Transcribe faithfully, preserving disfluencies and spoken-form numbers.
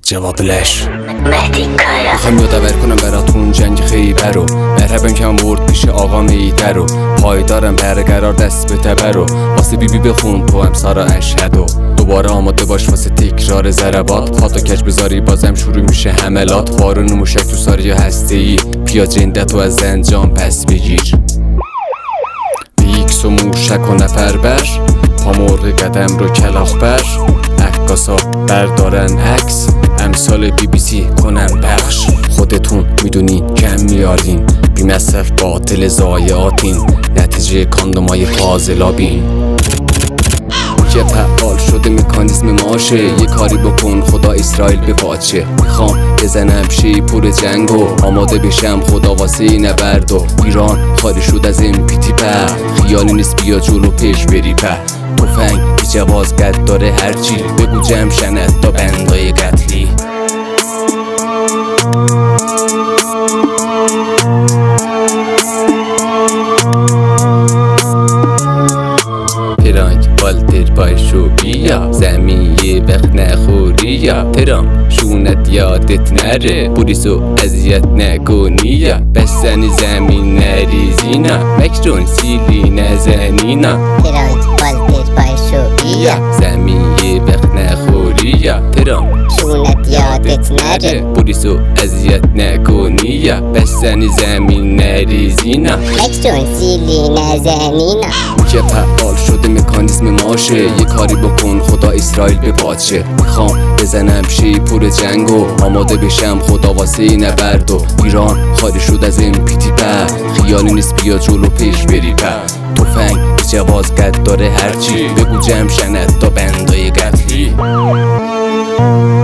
جواد لش مهدی کارا. میخوام یادآور کنم براتون جنگ خیبر رو، مرحبا کم برد پیش آقا میدر رو، پایدارم برقرار دست به تبر رو، واسه بیبی بخون تو هم سارا اشهد و دوباره آماده باش واسه تکرار ضربات. پاتو کج بذاری بازم شروع میشه حملات، بارون موشک تو ساری هسته ای، بیا جندتو از زنجان پس بگیر. بیکس و موشک و نفر بر، پا مرغ قدم رو کلاخ بر، عکاسا بردارن عکس، امثال بی بی سی کنن پخش. خودتون میدونین کم میارین، بی مصرف باطل ضایعاتین، نتیجه کاندومای فاضلابین. یه فعال شده مکانیزم ماشه، یه کاری بکن خدا اسرائیل به پاچه. میخوام بزنم شیپور جنگو، آماده بشم خدا واسه نبرد و ایران خالی شد از این پیتی پر. خیالی نیست بیا جلو پیش بری پر، توفنگ بی جواز قد داره هرچی، بگو جمع شند تا بندای قتلی. پرانک والتر بایشو بیا، زمین یه وقت نخوری یا ترام شونت یادت نره، پولیسو اذیت نکنی یا بستن زمین نریزینا، مکرون سیلی نزنینا. پرانک والتر بایشو بیا، زمین یه وقت نخوری یا ترام شونت یادت نره، پولیسو اذیت نکنی یا بستن زمین نریزینا، مکرون سیلی نزنینا. که فعال شده مکانیزم ماشه، یه کاری بکن خدا اسرائیل به پاچه. میخوام بزنم شیپور جنگو، آماده بشم خدا واسه نبرد و ایران خالی شد از این پیتی پر. خیالی نیست بیا جلو پیش بری پر، توفنگ بی جواز قد داره هرچی، بگو جمع شند تا بندای قتلی.